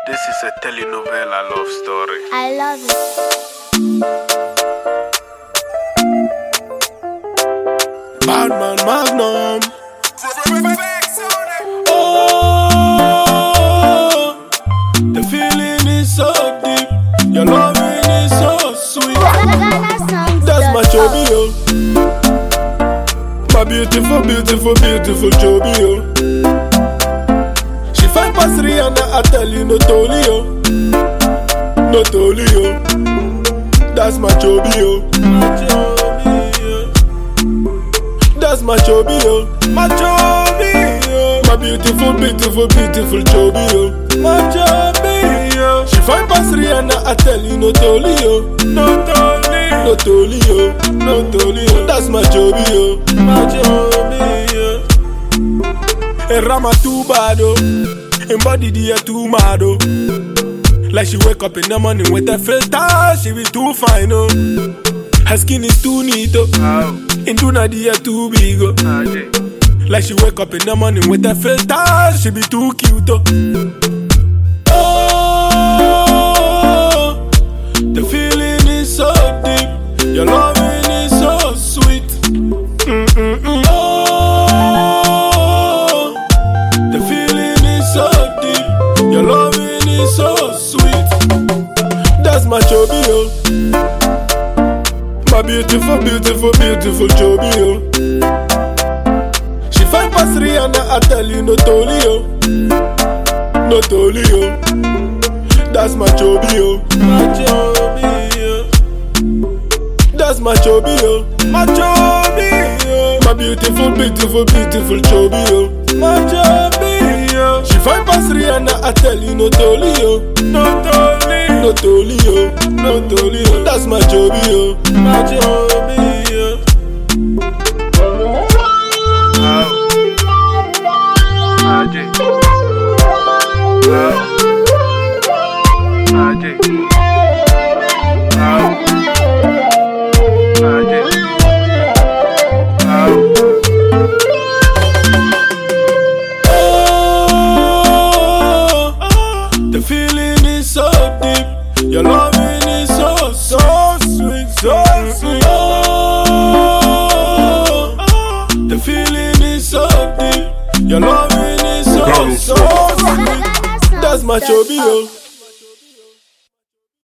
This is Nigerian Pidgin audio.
This is a telenovela love story. I love it. Badman Magnum. Oh, the feeling is so deep. Your loving is so sweet. That's my Jobio. My beautiful, beautiful, beautiful Jobio. She find past Rihanna, I tell you, no Tolio. No Tolio. That's my Jobio. My Jobio. That's my Jobio. My Jobio. My beautiful, beautiful, beautiful Jobio. My Jobio. She find past Rihanna, I tell you, no Tolio. No Tolio. No Tolio. No Tolio. That's my Jobio. My Jobio. A Rama too bad, oh. And body dear too mad, oh. Like she wake up in the morning with a filter, she be too fine, oh. Her skin is too neat, oh. And do not dear too big, oh. Like she wake up in the morning with a filter, she be too cute, oh. Oh, the feeling is so deep, your loving is so sweet. Oh, the feeling is so deep, your loving is so sweet. That's my Jobio. My beautiful, beautiful, beautiful Jobio. She find past Rihanna, I tell you, no Tolio. No Tolio. That's my Jobio. My Jobio. That's my Jobio. My Jobio. My beautiful, beautiful, beautiful Jobio. My Jobio. She find past Rihanna, I tell you, no Tolio. No Tolio. No Tolio. No Tolio. That's my Jobio. My Jobio. The feeling is so deep, your loving is so sweet, so sweet. Oh, the feeling is so deep, your loving is so sweet. That's my Jobio.